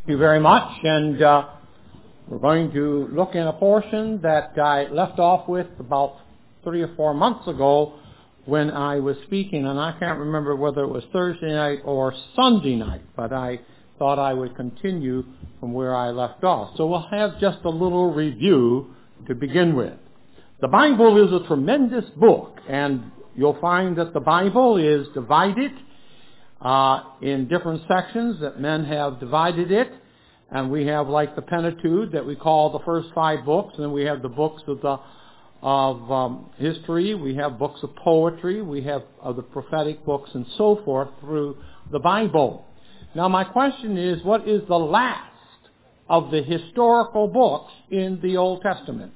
Thank you very much, and we're going to look in a portion that I left off with about 3 or 4 months ago when I was speaking, and I can't remember whether it was Thursday night or Sunday night, but I thought I would continue from where I left off. So we'll have just a little review to begin with. The Bible is a tremendous book, and you'll find that the Bible is divided in different sections that men have divided it. And we have, like the Pentateuch, that we call the first 5 books, and then we have the books of history, we have books of poetry, we have the prophetic books, and so forth through the Bible. Now my question is, what is the last of the historical books in the Old Testament?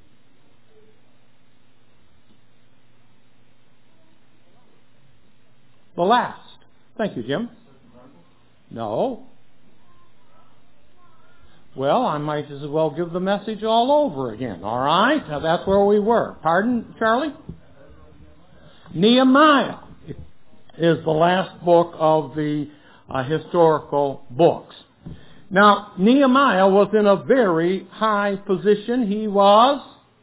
The last. Thank you, Jim. No. Well, I might as well give the message all over again, all right? Now, that's where we were. Pardon, Charlie? Nehemiah is the last book of the historical books. Now, Nehemiah was in a very high position. He was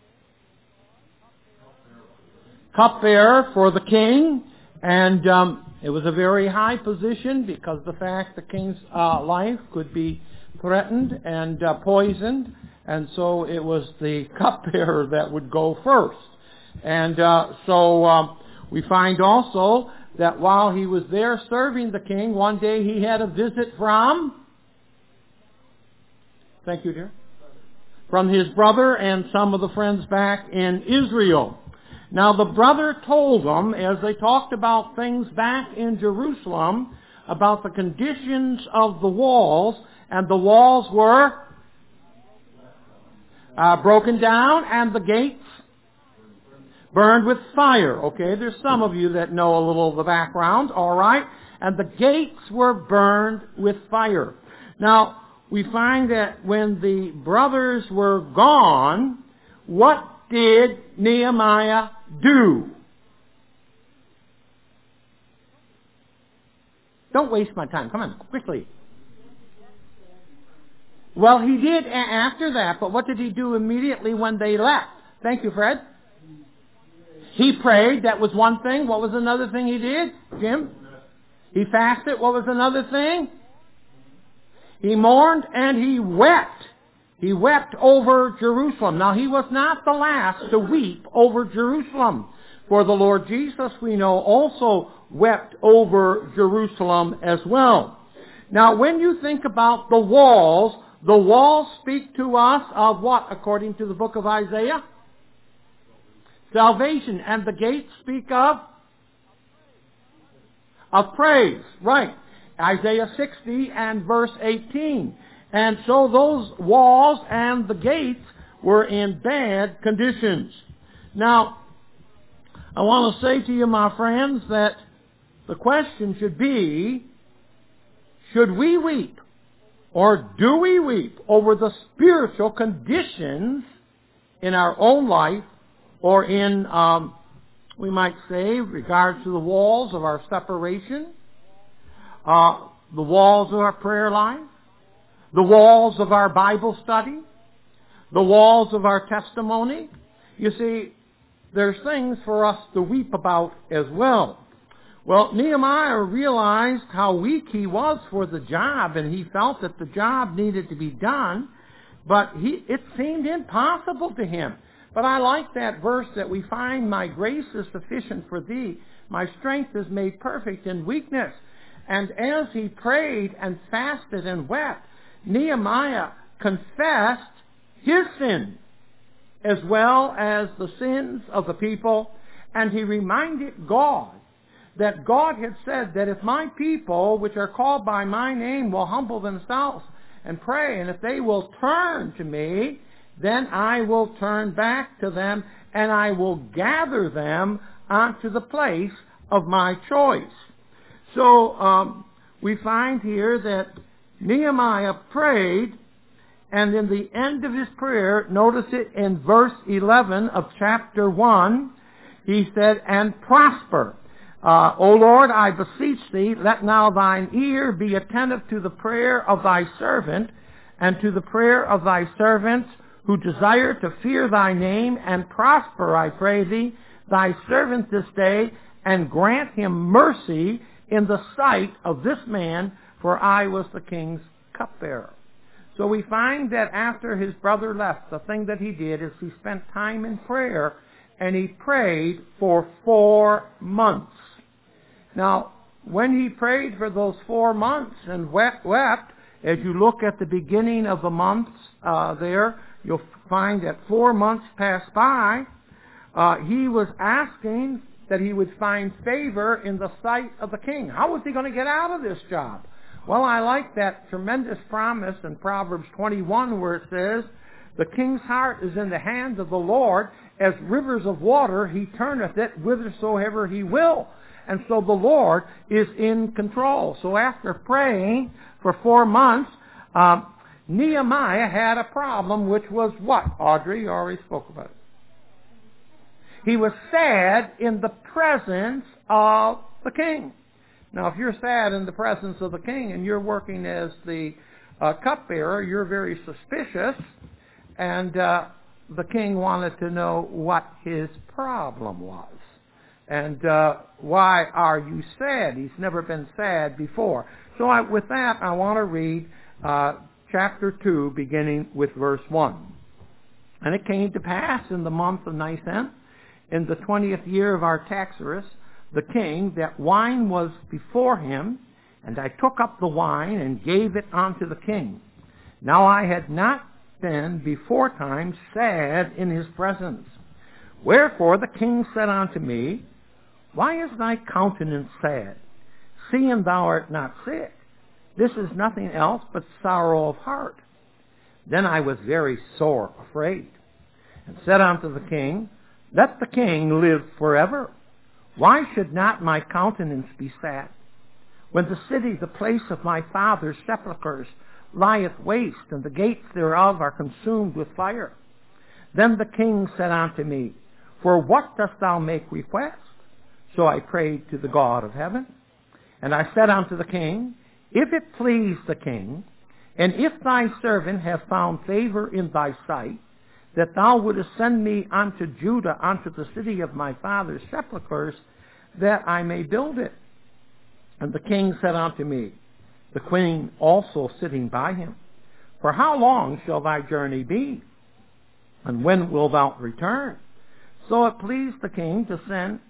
cupbearer for the king, and it was a very high position because the fact the king's life could be threatened and poisoned, and so it was the cupbearer that would go first. And so we find also that while he was there serving the king, one day he had a visit from, thank you dear, from his brother and some of the friends back in Israel. Now the brother told them, as they talked about things back in Jerusalem, about the conditions of the walls, and the walls were broken down, and the gates burned with fire. Okay, there's some of you that know a little of the background, all right? And the gates were burned with fire. Now, we find that when the brothers were gone, what did Nehemiah do? Don't waste my time. Come on, quickly. Well, he did after that, but what did he do immediately when they left? Thank you, Fred. He prayed. That was one thing. What was another thing he did, Jim? He fasted. What was another thing? He mourned and he wept. He wept over Jerusalem. Now, he was not the last to weep over Jerusalem. For the Lord Jesus, we know, also wept over Jerusalem as well. Now, when you think about the walls speak to us of what, according to the book of Isaiah? Salvation. And the gates speak of praise. Right. Isaiah 60 and verse 18. And so those walls and the gates were in bad conditions. Now, I want to say to you, my friends, that the question should be, should we weep, or do we weep over the spiritual conditions in our own life, or in, we might say, regards to the walls of our separation, the walls of our prayer life, the walls of our Bible study, the walls of our testimony? You see, there's things for us to weep about as well. Well, Nehemiah realized how weak he was for the job, and he felt that the job needed to be done, but it seemed impossible to him. But I like that verse that we find, my grace is sufficient for thee, my strength is made perfect in weakness. And as he prayed and fasted and wept, Nehemiah confessed his sins as well as the sins of the people, and he reminded God that God had said that if my people, which are called by my name, will humble themselves and pray, and if they will turn to me, then I will turn back to them, and I will gather them onto the place of my choice. So we find here that Nehemiah prayed, and in the end of his prayer, notice it in verse 11 of chapter 1, he said, and prosper. O Lord, I beseech thee, let now thine ear be attentive to the prayer of thy servant, and to the prayer of thy servants who desire to fear thy name, and prosper, I pray thee, thy servant this day, and grant him mercy in the sight of this man, for I was the king's cupbearer. So we find that after his brother left, the thing that he did is he spent time in prayer, and he prayed for 4 months. Now, when he prayed for those 4 months and wept, as you look at the beginning of the months there, you'll find that 4 months passed by. He was asking that he would find favor in the sight of the king. How was he going to get out of this job? Well, I like that tremendous promise in Proverbs 21 where it says, the king's heart is in the hand of the Lord, as rivers of water he turneth it whithersoever he will. And so the Lord is in control. So after praying for 4 months, Nehemiah had a problem, which was what? Audrey, you already spoke about it. He was sad in the presence of the king. Now, if you're sad in the presence of the king and you're working as the cupbearer, you're very suspicious. And the king wanted to know what his problem was. And why are you sad? He's never been sad before. So with that, I want to read chapter 2, beginning with verse 1. And it came to pass in the month of Nisan, in the 20th year of Artaxerxes, the king, that wine was before him, and I took up the wine and gave it unto the king. Now I had not been before time sad in his presence. Wherefore the king said unto me, Why is thy countenance sad, seeing thou art not sick? This is nothing else but sorrow of heart. Then I was very sore afraid, and said unto the king, Let the king live forever. Why should not my countenance be sad? When the city, the place of my father's sepulchres, lieth waste, and the gates thereof are consumed with fire. Then the king said unto me, For what dost thou make request? So I prayed to the God of heaven. And I said unto the king, If it please the king, and if thy servant have found favor in thy sight, that thou wouldest send me unto Judah, unto the city of my father's sepulchres, that I may build it. And the king said unto me, the queen also sitting by him, For how long shall thy journey be? And when wilt thou return? So it pleased the king to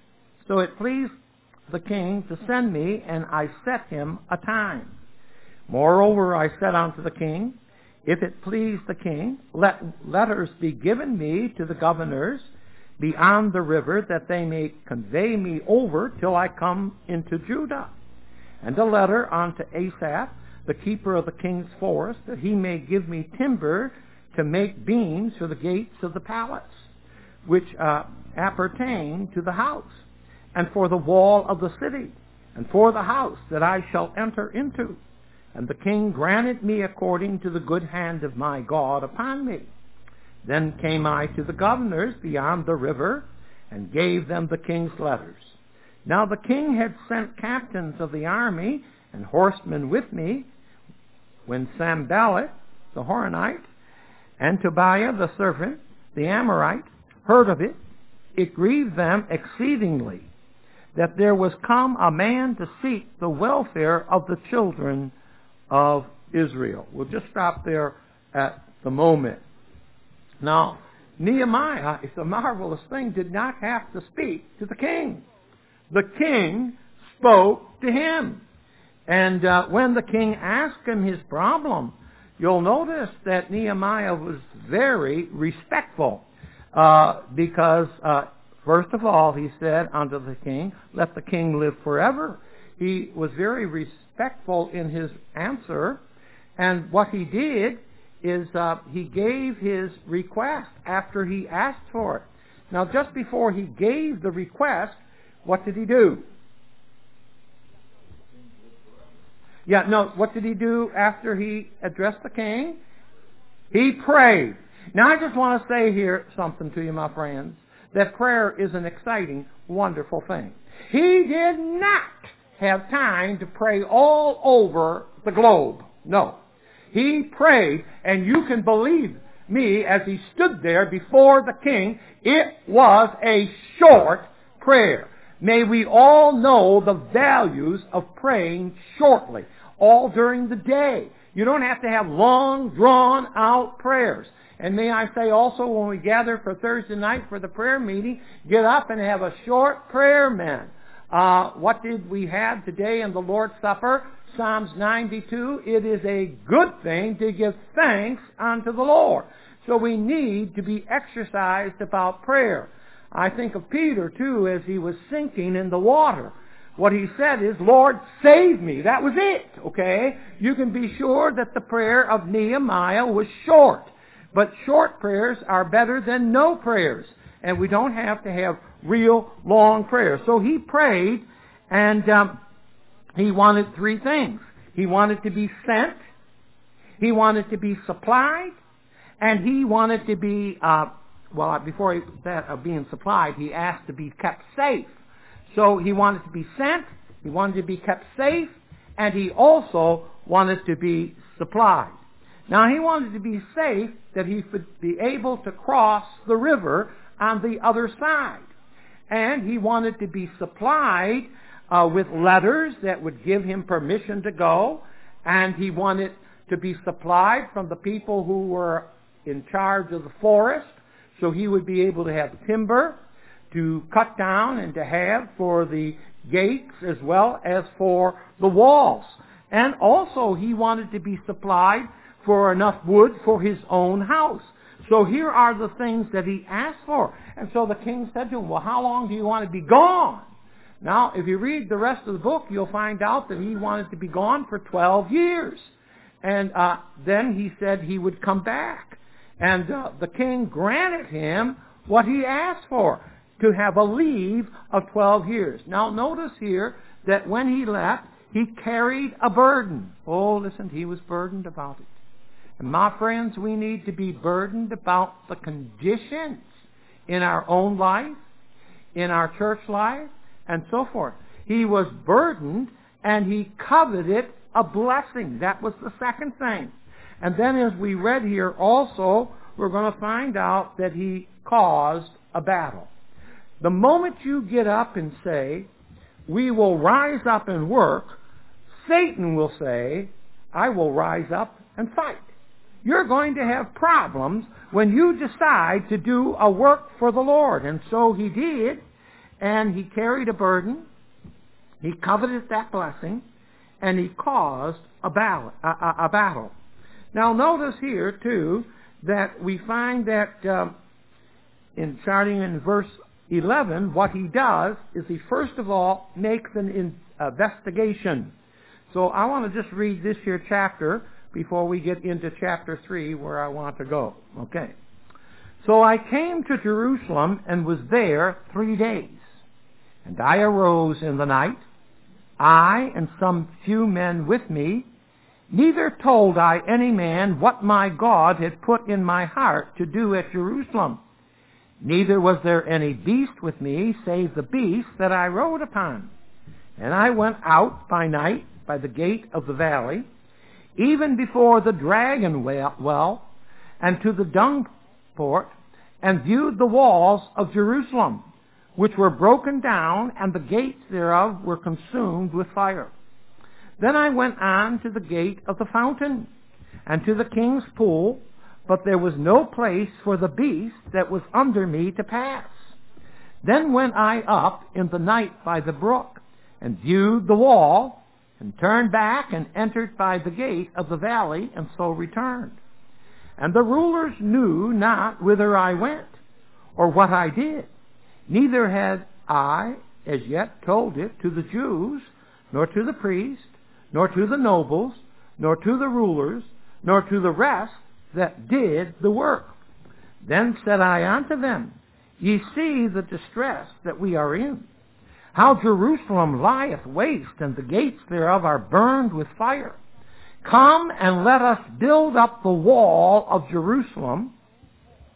send me, and I set him a time. Moreover, I said unto the king, If it please the king, let letters be given me to the governors beyond the river, that they may convey me over till I come into Judah. And a letter unto Asaph, the keeper of the king's forest, that he may give me timber to make beams for the gates of the palace, which appertain to the house, and for the wall of the city, and for the house that I shall enter into. And the king granted me according to the good hand of my God upon me. Then came I to the governors beyond the river, and gave them the king's letters. Now the king had sent captains of the army and horsemen with me. When Sanballat, the Horonite, and Tobiah, the servant, the Amorite, heard of it, it grieved them exceedingly, that there was come a man to seek the welfare of the children of Israel. We'll just stop there at the moment. Now, Nehemiah, it's a marvelous thing, did not have to speak to the king. The king spoke to him. And when the king asked him his problem, you'll notice that Nehemiah was very respectful. Because, first of all, he said unto the king, Let the king live forever. He was very respectful in his answer. And what he did is he gave his request after he asked for it. Now, just before he gave the request, what did he do? What did he do after he addressed the king? He prayed. Now, I just want to say here something to you, my friends. that prayer is an exciting, wonderful thing. He did not have time to pray all over the globe. No. He prayed, and you can believe me, as he stood there before the king, it was a short prayer. May we all know the values of praying shortly, all during the day. You don't have to have long, drawn-out prayers. And may I say also, when we gather for Thursday night for the prayer meeting, get up and have a short prayer, men. What did we have today in the Lord's Supper? Psalms 92, it is a good thing to give thanks unto the Lord. So we need to be exercised about prayer. I think of Peter, too, as he was sinking in the water. What he said is, Lord, save me. That was it, okay? You can be sure that the prayer of Nehemiah was short. But short prayers are better than no prayers. And we don't have to have real long prayers. So he prayed, and he wanted three things. He wanted to be sent, he wanted to be supplied, and he wanted to be, before being supplied, he asked to be kept safe. So he wanted to be sent, he wanted to be kept safe, and he also wanted to be supplied. Now he wanted to be safe that he would be able to cross the river on the other side. And he wanted to be supplied with letters that would give him permission to go, and he wanted to be supplied from the people who were in charge of the forest, so he would be able to have timber to cut down and to have for the gates as well as for the walls. And also he wanted to be supplied for enough wood for his own house. So here are the things that he asked for. And so the king said to him, well, how long do you want to be gone? Now, if you read the rest of the book, you'll find out that he wanted to be gone for 12 years. And then he said he would come back. And the king granted him what he asked for, to have a leave of 12 years. Now, notice here that when he left, he carried a burden. Oh, listen, he was burdened about it. And my friends, we need to be burdened about the conditions in our own life, in our church life, and so forth. He was burdened, and he coveted a blessing. That was the second thing. And then as we read here also, we're going to find out that he caused a battle. The moment you get up and say, we will rise up and work, Satan will say, I will rise up and fight. You're going to have problems when you decide to do a work for the Lord. And so he did, and he carried a burden, he coveted that blessing, and he caused a battle. Now notice here, too, that we find that starting in verse 11, what he does is he first of all makes an investigation. So I want to just read this here chapter before we get into chapter 3 where I want to go. Okay. So I came to Jerusalem and was there 3 days. And I arose in the night, I and some few men with me. Neither told I any man what my God had put in my heart to do at Jerusalem. Neither was there any beast with me, save the beast that I rode upon. And I went out by night by the gate of the valley, even before the dragon well, and to the dung port, and viewed the walls of Jerusalem, which were broken down, and the gates thereof were consumed with fire. Then I went on to the gate of the fountain, and to the king's pool, but there was no place for the beast that was under me to pass. Then went I up in the night by the brook, and viewed the wall, and turned back, and entered by the gate of the valley, and so returned. And the rulers knew not whither I went, or what I did. Neither had I as yet told it to the Jews, nor to the priests, nor to the nobles, nor to the rulers, nor to the rest that did the work. Then said I unto them, Ye see the distress that we are in, how Jerusalem lieth waste, and the gates thereof are burned with fire. Come and let us build up the wall of Jerusalem,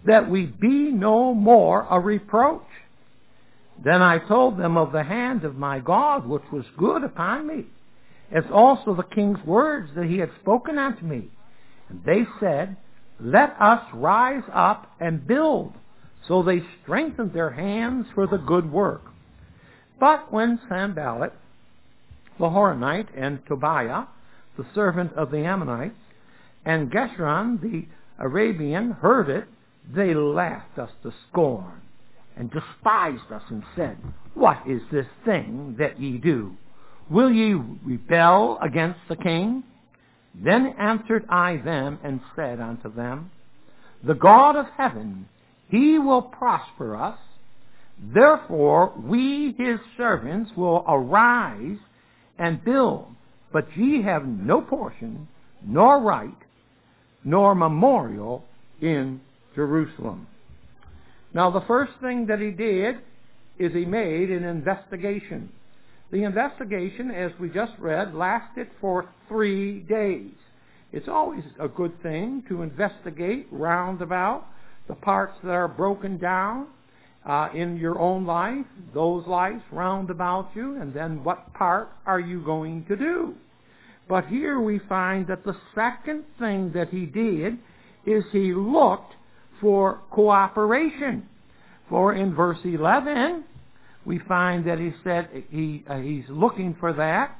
that we be no more a reproach. Then I told them of the hand of my God, which was good upon me, as also the king's words that he had spoken unto me. And they said, Let us rise up and build. So they strengthened their hands for the good work. But when Sanballat, the Horonite, and Tobiah, the servant of the Ammonites, and Geshem, the Arabian, heard it, they laughed us to scorn, and despised us, and said, What is this thing that ye do? Will ye rebel against the king? Then answered I them, and said unto them, The God of heaven, he will prosper us. Therefore we his servants will arise and build, but ye have no portion, nor right, nor memorial in Jerusalem. Now the first thing that he did is he made an investigation. The investigation, as we just read, lasted for 3 days. It's always a good thing to investigate roundabout the parts that are broken down in your own life, those lives round about you, and then what part are you going to do? But here we find that the second thing that he did is he looked for cooperation. For in verse 11, we find that he said he's looking for that.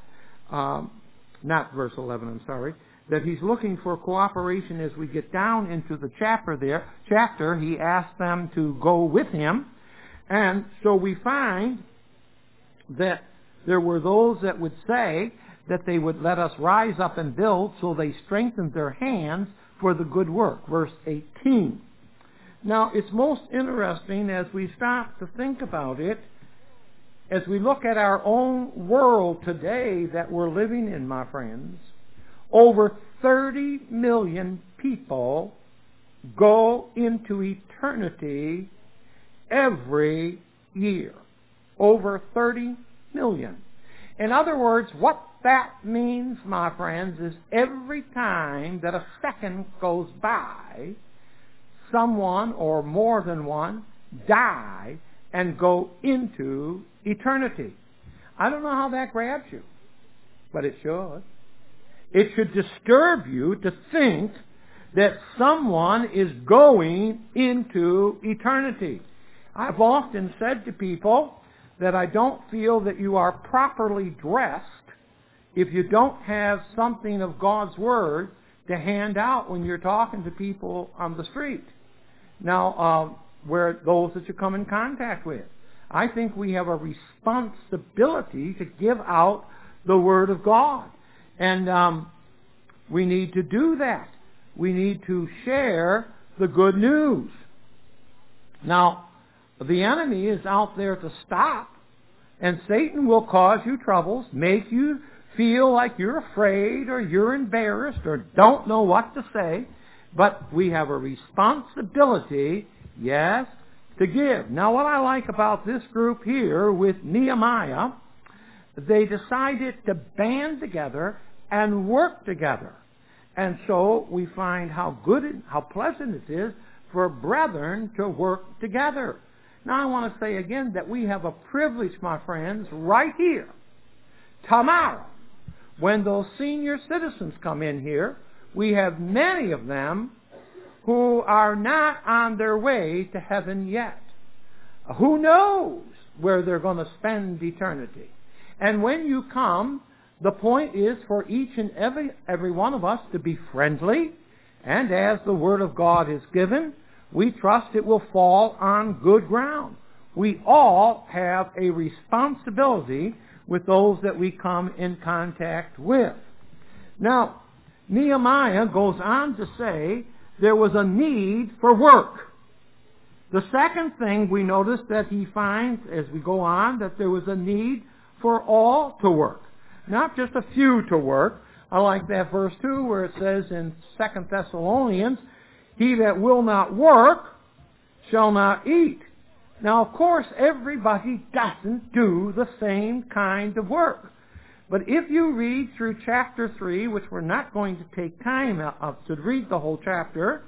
Not verse 11, I'm sorry. That he's looking for cooperation as we get down into the chapter. He asked them to go with him. And so we find that there were those that would say that they would let us rise up and build, so they strengthened their hands for the good work. Verse 18. Now, it's most interesting as we stop to think about it, as we look at our own world today that we're living in, my friends. Over 30 million people go into eternity every year. Over 30 million. In other words, what that means, my friends, is every time that a second goes by, someone or more than one die and go into eternity. I don't know how that grabs you, but it should. It should disturb you to think that someone is going into eternity. I've often said to people that I don't feel that you are properly dressed if you don't have something of God's Word to hand out when you're talking to people on the street. Now, where those that you come in contact with. I think we have a responsibility to give out the Word of God. And we need to do that. We need to share the good news. Now, the enemy is out there to stop, and Satan will cause you troubles, make you feel like you're afraid or you're embarrassed or don't know what to say. But we have a responsibility, yes, to give. Now, what I like about this group here with Nehemiah, they decided to band together and work together. And so we find how good and how pleasant it is for brethren to work together. Now, I want to say again that we have a privilege, my friends, right here, tomorrow, when those senior citizens come in here. We have many of them who are not on their way to heaven yet. Who knows where they're going to spend eternity? And when you come, the point is for each and every one of us to be friendly, and as the Word of God is given, we trust it will fall on good ground. We all have a responsibility with those that we come in contact with. Now, Nehemiah goes on to say there was a need for work. The second thing we notice that he finds as we go on, that there was a need for all to work. Not just a few to work. I like that verse 2 where it says in 2 Thessalonians, he that will not work shall not eat. Now, of course, everybody doesn't do the same kind of work. But if you read through chapter 3, which we're not going to take time to read the whole chapter,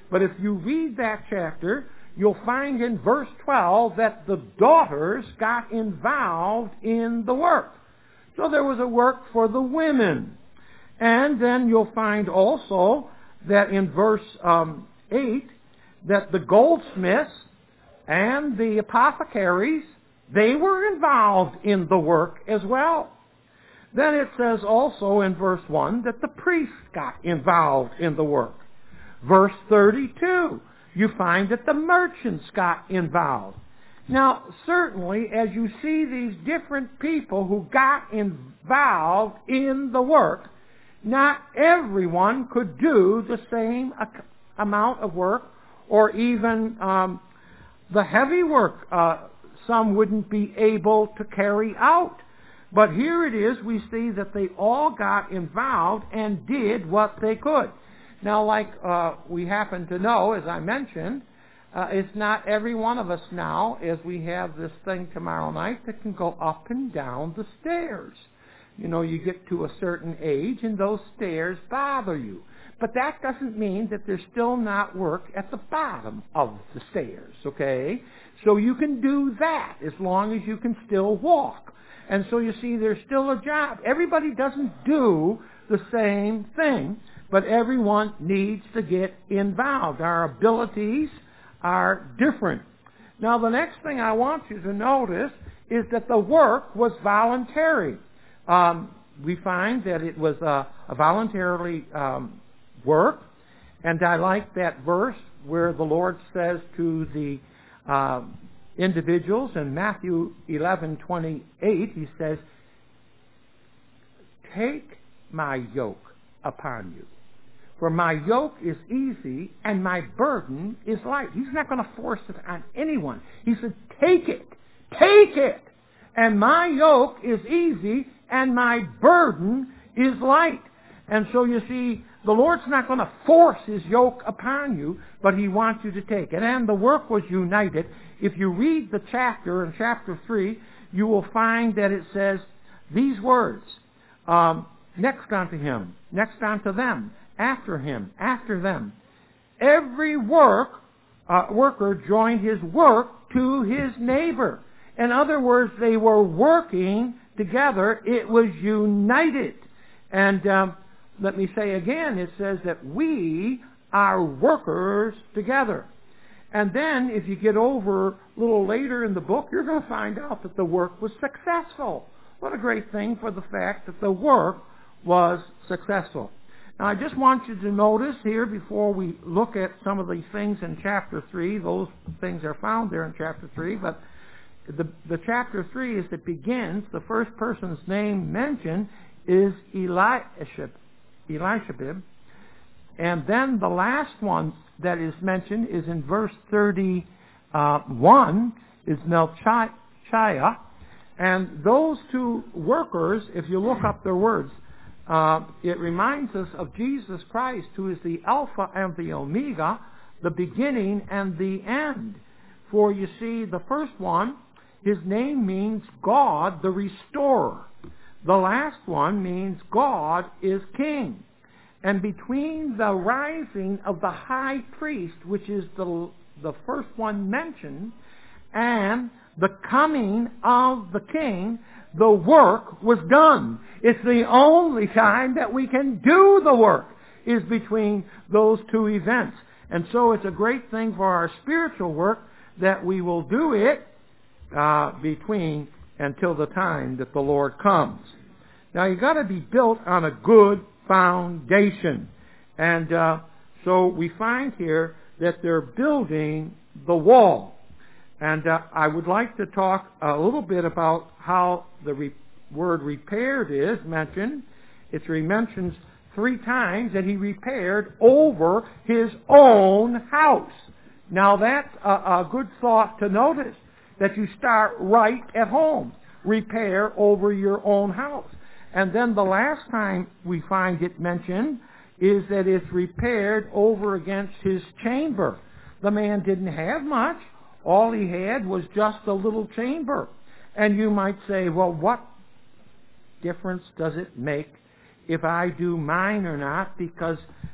But if you read that chapter, you'll find in verse 12 that the daughters got involved in the work. So there was a work for the women. And then you'll find also that in verse 8, that the goldsmiths and the apothecaries, they were involved in the work as well. Then it says also in verse 1 that the priests got involved in the work. Verse 32, you find that the merchants got involved. Now, certainly, as you see these different people who got involved in the work, not everyone could do the same amount of work, or even the heavy work some wouldn't be able to carry out. But here it is, we see that they all got involved and did what they could. Now, like we happen to know, as I mentioned, it's not every one of us now, as we have this thing tomorrow night, that can go up and down the stairs. You know, you get to a certain age and those stairs bother you. But that doesn't mean that there's still not work at the bottom of the stairs, okay? So you can do that as long as you can still walk. And so you see, there's still a job. Everybody doesn't do the same thing, but everyone needs to get involved. Our abilities are different. Now, the next thing I want you to notice is that the work was voluntary. We find that it was a voluntarily work, and I like that verse where the Lord says to the individuals in Matthew 11:28, he says, "Take my yoke upon you, for my yoke is easy and my burden is light." He's not going to force it on anyone. He said, take it, and my yoke is easy and my burden is light. And so you see, the Lord's not going to force His yoke upon you, but He wants you to take it. And the work was united. If you read the chapter, in chapter 3, you will find that it says these words, next unto him, next unto them, after him, after them. Every worker joined his work to his neighbor. In other words, they were working together. It was united. And let me say again, it says that we are workers together. And then, if you get over a little later in the book, you're going to find out that the work was successful. What a great thing for the fact that the work was successful. Now, I just want you to notice here, before we look at some of these things in chapter 3, those things are found there in chapter 3, but the chapter 3, as it begins, the first person's name mentioned is Eliashib. And then the last one that is mentioned is in verse 31, is Melchiah. And those two workers, if you look up their words, it reminds us of Jesus Christ, who is the Alpha and the Omega, the beginning and the end. For you see, the first one, his name means God the Restorer. The last one means God is King. And between the rising of the high priest, which is the first one mentioned, and the coming of the king, the work was done. It's the only time that we can do the work is between those two events. And so it's a great thing for our spiritual work that we will do it between until the time that the Lord comes. Now, you've got to be built on a good foundation. And so we find here that they're building the wall. And I would like to talk a little bit about how the word repaired is mentioned. It's mentioned 3 times that he repaired over his own house. Now that's a good thought to notice, that you start right at home. Repair over your own house. And then the last time we find it mentioned is that it's repaired over against his chamber. The man didn't have much. All he had was just a little chamber. And you might say, well, what difference does it make if I do mine or not? Because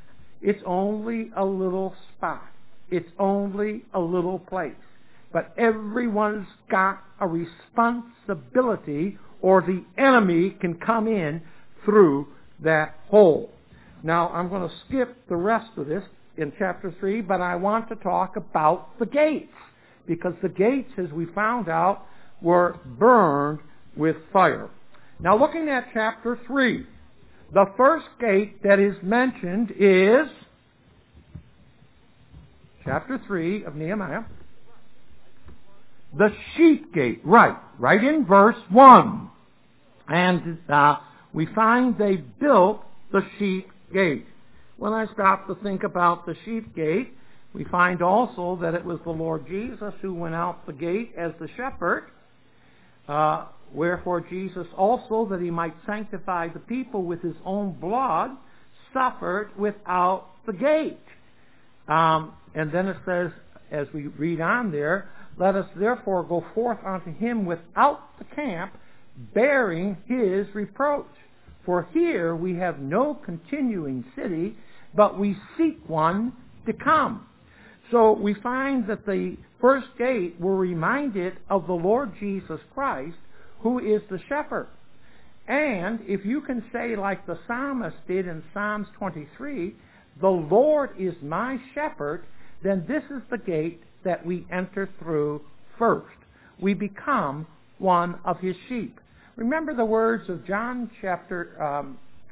It's only a little spot. It's only a little place. But everyone's got a responsibility, or the enemy can come in through that hole. Now, I'm going to skip the rest of this in chapter 3, but I want to talk about the gates, because the gates, as we found out, were burned with fire. Now, looking at chapter 3, the first gate that is mentioned is chapter 3 of Nehemiah, the sheep gate, right in verse 1. And we find they built the sheep gate. When I stop to think about the sheep gate, we find also that it was the Lord Jesus who went out the gate as the shepherd. Wherefore Jesus also, that he might sanctify the people with his own blood, suffered without the gate. And then it says, as we read on there, let us therefore go forth unto him without the camp, bearing his reproach. For here we have no continuing city, but we seek one to come. So we find that the first gate were reminded of the Lord Jesus Christ, who is the shepherd. And if you can say like the psalmist did in Psalms 23, the Lord is my shepherd, then this is the gate that we enter through first. We become one of his sheep. Remember the words of John chapter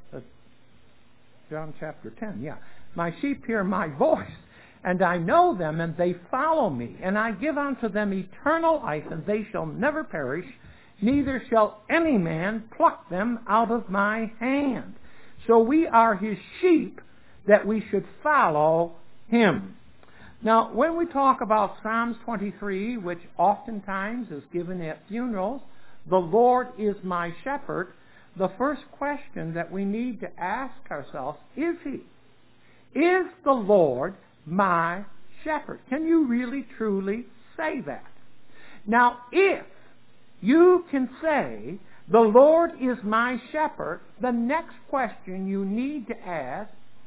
10, yeah. My sheep hear my voice, and I know them, and they follow me, and I give unto them eternal life, and they shall never perish, neither shall any man pluck them out of my hand. So we are his sheep, that we should follow him. Now, when we talk about Psalms 23, which oftentimes is given at funerals, the Lord is my shepherd, the first question that we need to ask ourselves, is he? Is the Lord my shepherd? Can you really, truly say that? Now, if you can say, the Lord is my shepherd, the next question you need to ask,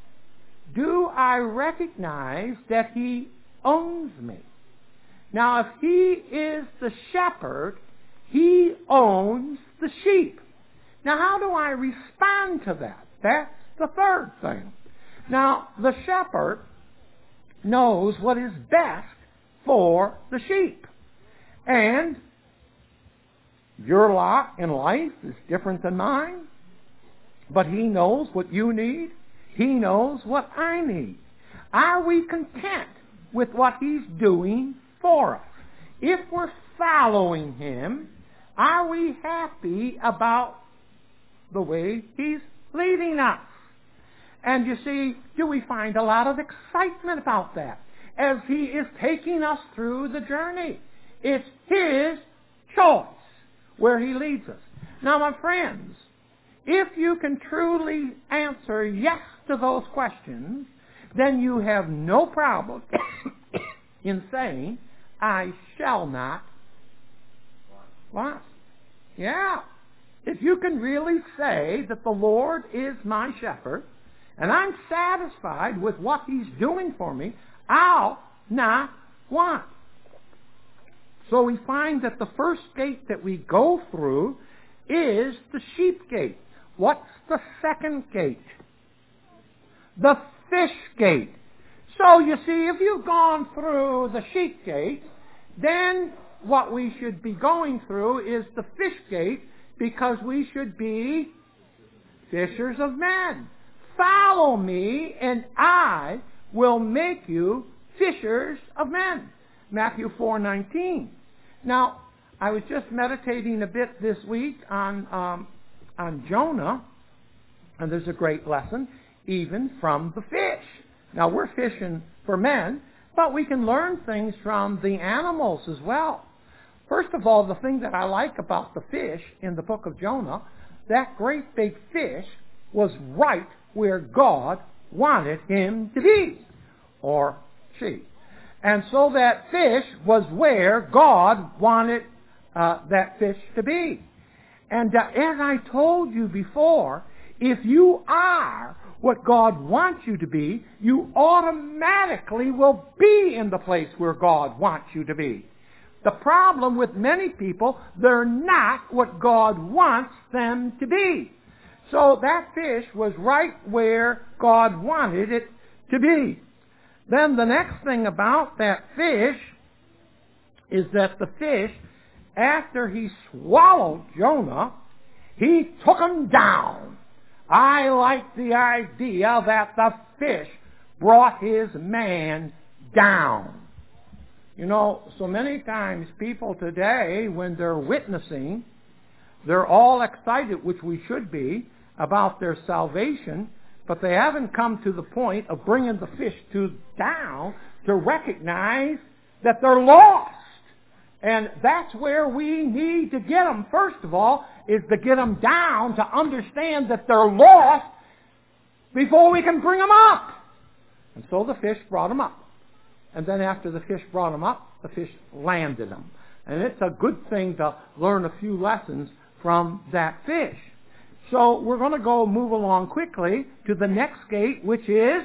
do I recognize that he owns me? Now, if he is the shepherd, he owns the sheep. Now, how do I respond to that? That's the third thing. Now, the shepherd knows what is best for the sheep. And your lot in life is different than mine, but he knows what you need. He knows what I need. Are we content with what he's doing for us? If we're following him, are we happy about the way he's leading us? And you see, do we find a lot of excitement about that as he is taking us through the journey? It's his choice where he leads us. Now, my friends, if you can truly answer yes to those questions, then you have no problem in saying, I shall not want. Yeah. If you can really say that the Lord is my shepherd, and I'm satisfied with what he's doing for me, I'll not want. So we find that the first gate that we go through is the sheep gate. What's the second gate? The fish gate. So you see, if you've gone through the sheep gate, then what we should be going through is the fish gate, because we should be fishers of men. Follow me, and I will make you fishers of men. Matthew 4:19. Now, I was just meditating a bit this week on Jonah, and there's a great lesson even from the fish. Now, we're fishing for men, but we can learn things from the animals as well. First of all, the thing that I like about the fish in the book of Jonah, that great big fish was right where God wanted him to be, or she. And so that fish was where God wanted that fish to be. And as I told you before, if you are what God wants you to be, you automatically will be in the place where God wants you to be. The problem with many people, they're not what God wants them to be. So that fish was right where God wanted it to be. Then the next thing about that fish is that the fish, after he swallowed Jonah, he took him down. I like the idea that the fish brought his man down. You know, so many times people today, when they're witnessing, they're all excited, which we should be, about their salvation, but they haven't come to the point of bringing the fish down to recognize that they're lost. And that's where we need to get them, first of all, is to get them down to understand that they're lost before we can bring them up. And so the fish brought them up. And then after the fish brought them up, the fish landed them. And it's a good thing to learn a few lessons from that fish. So we're going to move along quickly to the next gate, which is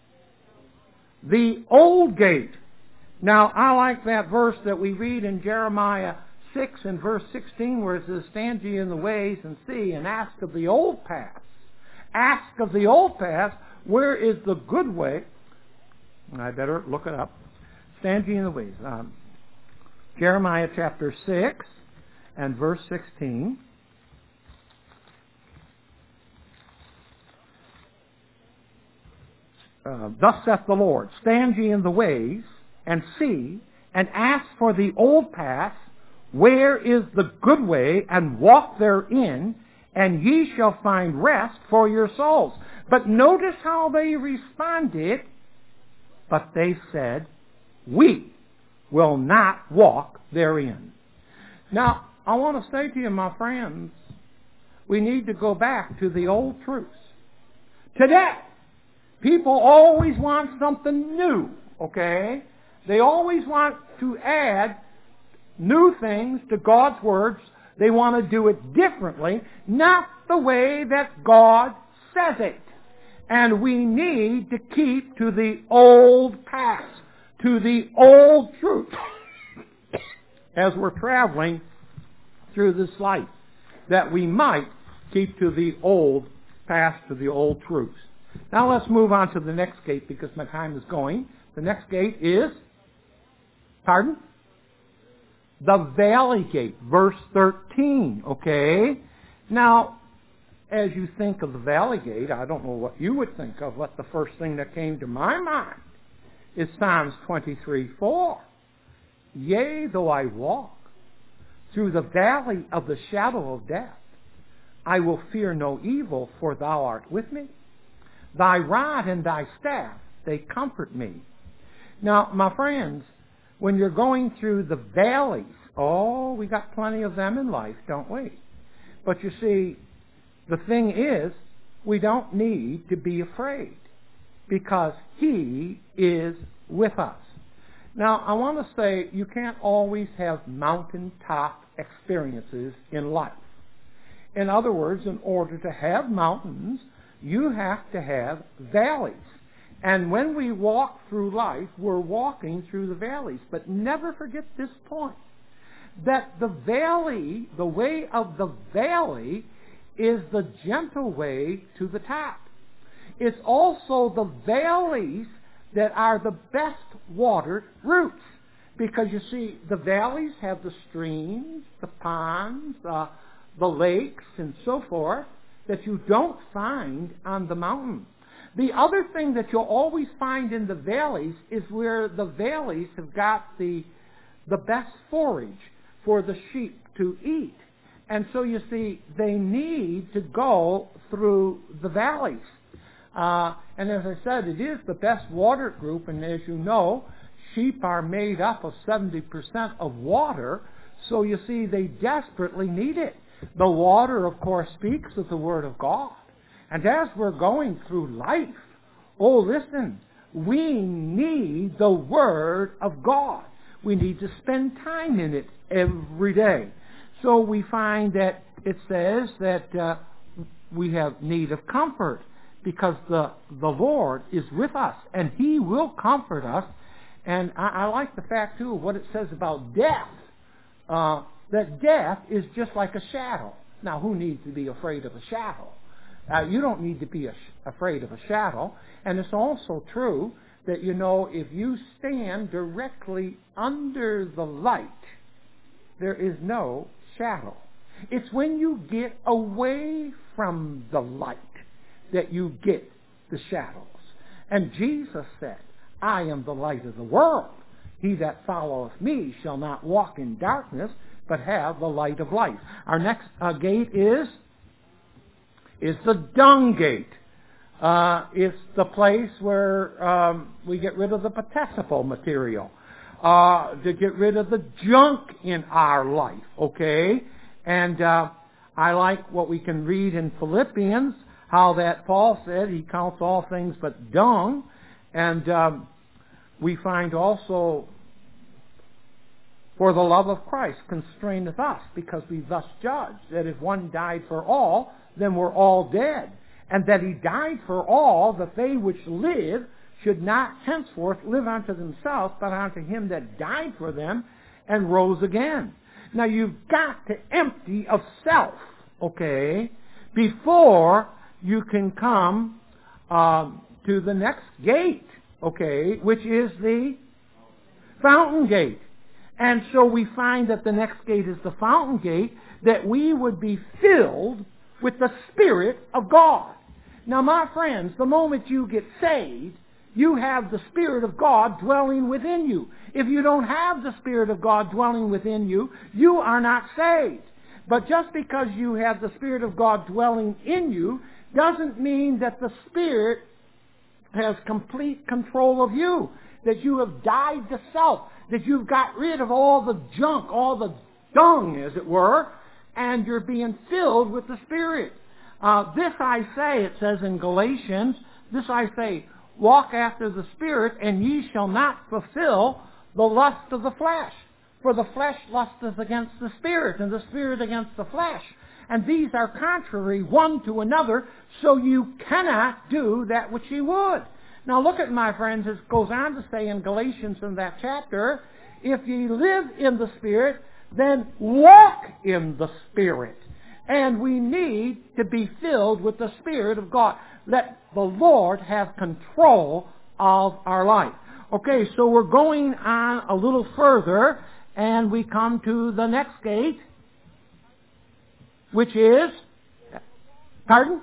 the old gate. Now, I like that verse that we read in Jeremiah 6 and verse 16, where it says, "Stand ye in the ways and see, and ask of the old paths." Ask of the old paths, where is the good way? I better look it up. Stand ye in the ways. Jeremiah chapter 6 and verse 16. Thus saith the Lord, "Stand ye in the ways, and see, and ask for the old path, where is the good way, and walk therein, and ye shall find rest for your souls." But notice how they responded. But they said, "We will not walk therein." Now, I want to say to you, my friends, we need to go back to the old truths. Today, people always want something new, okay? They always want to add new things to God's words. They want to do it differently, not the way that God says it. And we need to keep to the old path, to the old truth, as we're traveling through this life, that we might keep to the old path, to the old truths. Now let's move on to the next gate, because my time is going. The next gate is, the valley gate, verse 13, okay? Now, as you think of the valley gate, I don't know what you would think of, but the first thing that came to my mind is Psalms 23:4. "Yea, though I walk through the valley of the shadow of death, I will fear no evil, for thou art with me. Thy rod and thy staff, they comfort me." Now, my friends, when you're going through the valleys, we got plenty of them in life, don't we? But you see, the thing is, we don't need to be afraid, because He is with us. Now, I want to say, you can't always have mountaintop experiences in life. In other words, in order to have mountains, you have to have valleys. And when we walk through life, we're walking through the valleys. But never forget this point, that the valley, the way of the valley, is the gentle way to the top. It's also the valleys that are the best watered routes. Because you see, the valleys have the streams, the ponds, the lakes, and so forth, that you don't find on the mountain. The other thing that you'll always find in the valleys is where the valleys have got the best forage for the sheep to eat. And so you see, they need to go through the valleys. And as I said, it is the best water group, and as you know, sheep are made up of 70% of water, so you see, they desperately need it. The water, of course, speaks of the Word of God. And as we're going through life, listen, we need the Word of God. We need to spend time in it every day. So we find that it says that we have need of comfort, because the Lord is with us, and He will comfort us. And I like the fact, too, of what it says about death, that death is just like a shadow. Now, who needs to be afraid of a shadow? You don't need to be afraid of a shadow. And it's also true that, if you stand directly under the light, there is no shadow. It's when you get away from the light that you get the shadows. And Jesus said, I am the light of the world. He that followeth me shall not walk in darkness, but have the light of life. Our next gate is the dung gate. It's the place where we get rid of the participle material, to get rid of the junk in our life, okay? And I like what we can read in Philippians, how that Paul said he counts all things but dung. And we find also, for the love of Christ constraineth us, because we thus judge that if one died for all, then we're all dead. And that he died for all, that they which live should not henceforth live unto themselves, but unto him that died for them and rose again. Now you've got to empty of self, okay, before you can come to the next gate, okay, which is the fountain gate. And so we find that the next gate is the fountain gate, that we would be filled with the Spirit of God. Now, my friends, the moment you get saved, you have the Spirit of God dwelling within you. If you don't have the Spirit of God dwelling within you, you are not saved. But just because you have the Spirit of God dwelling in you doesn't mean that the Spirit has complete control of you, that you have died to self, that you've got rid of all the junk, all the dung, as it were, and you're being filled with the Spirit. This I say, it says in Galatians, this I say, walk after the Spirit, and ye shall not fulfill the lust of the flesh. For the flesh lusteth against the Spirit, and the Spirit against the flesh. And these are contrary one to another, so you cannot do that which ye would. Now look at, my friends, it goes on to say in Galatians in that chapter, if ye live in the Spirit, then walk in the Spirit. And we need to be filled with the Spirit of God. Let the Lord have control of our life. Okay, so we're going on a little further, and we come to the next gate, which is, pardon?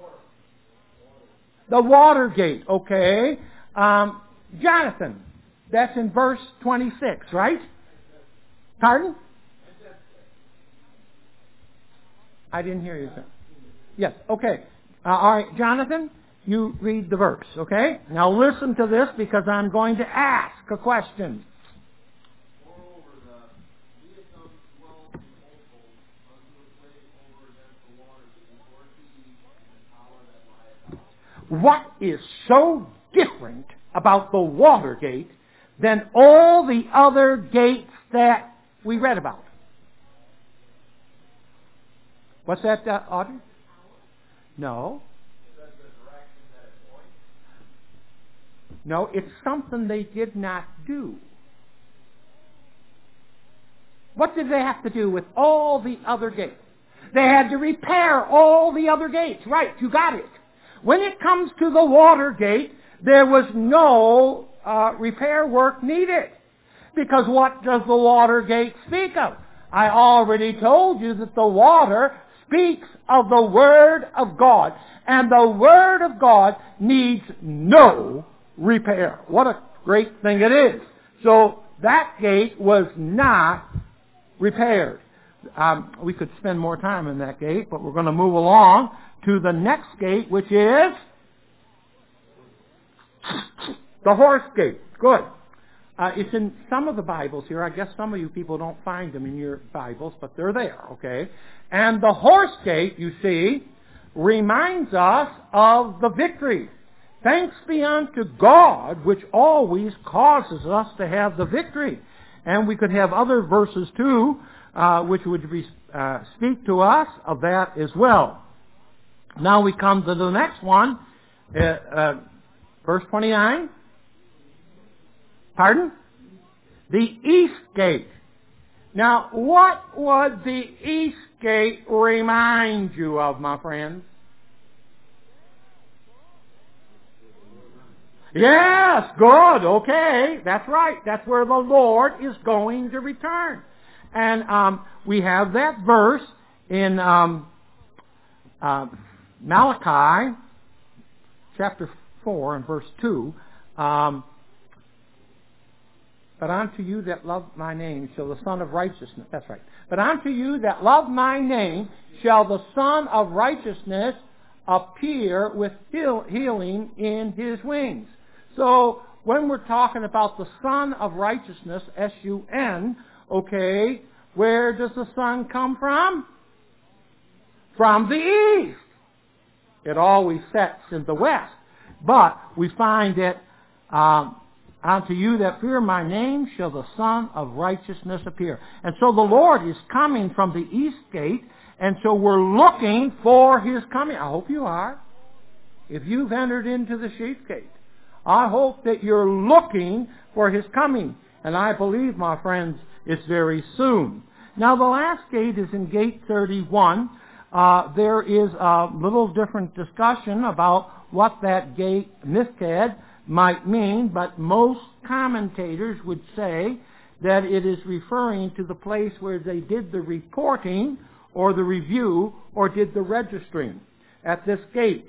The water gate, okay. Jonathan, that's in verse 26, right? Pardon? I didn't hear you, sir. Yes, okay. All right, Jonathan, you read the verse, okay? Now listen to this, because I'm going to ask a question. What is so different about the water gate than all the other gates that we read about? What's that, Audrey? No. No, it's something they did not do. What did they have to do with all the other gates? They had to repair all the other gates. Right, you got it. When it comes to the water gate, there was no repair work needed. Because what does the water gate speak of? I already told you that the water speaks of the Word of God. And the Word of God needs no repair. What a great thing it is. So that gate was not repaired. We could spend more time in that gate, but we're going to move along to the next gate, which is the horse gate. Good. It's in some of the Bibles here. I guess some of you people don't find them in your Bibles, but they're there, okay? And the horse gate, you see, reminds us of the victory. Thanks be unto God, which always causes us to have the victory. And we could have other verses too, which would speak to us of that as well. Now we come to the next one, Verse 29. Pardon? The east gate. Now, what would the east gate remind you of, my friends? Yes, good, okay, that's right. That's where the Lord is going to return. And we have that verse in Malachi chapter 4 and verse 2. But unto you that love my name shall the Son of Righteousness, that's right. But unto you that love my name shall the Son of Righteousness appear with healing in his wings. So, when we're talking about the Son of Righteousness, S-U-N, okay, where does the sun come from? From the east. It always sets in the west. But we find that unto you that fear my name shall the Son of Righteousness appear. And so the Lord is coming from the east gate, and so we're looking for his coming. I hope you are. If you've entered into the sheep gate, I hope that you're looking for his coming. And I believe, my friends, it's very soon. Now, the last gate is in gate 31. There is a little different discussion about what that gate, Mifkad, might mean, but most commentators would say that it is referring to the place where they did the reporting or the review or did the registering at this gate.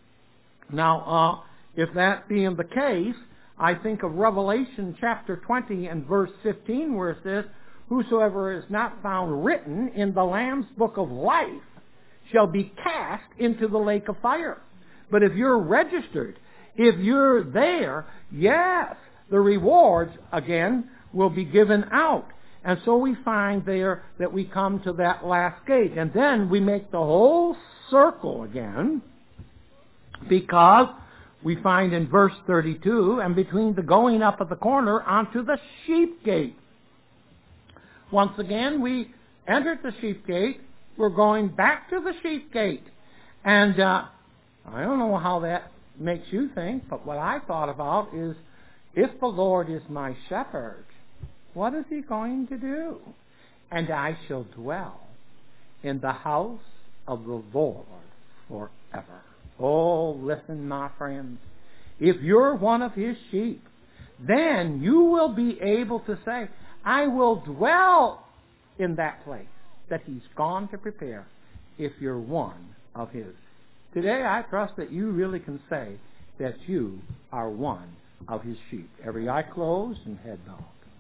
Now, if that being the case, I think of Revelation chapter 20 and verse 15 where it says, whosoever is not found written in the Lamb's book of life shall be cast into the lake of fire. But if you're registered, if you're there, yes, the rewards, again, will be given out. And so we find there that we come to that last gate. And then we make the whole circle again, because we find in verse 32, and between the going up of the corner onto the sheep gate. Once again, we entered the sheep gate. We're going back to the sheep gate. And I don't know how that makes you think, but what I thought about is, if the Lord is my shepherd, what is he going to do? And I shall dwell in the house of the Lord forever. Oh, listen, my friends. If you're one of his sheep, then you will be able to say, I will dwell in that place that he's gone to prepare, if you're one of his. Today, I trust that you really can say that you are one of his sheep. Every eye closed and head bowed.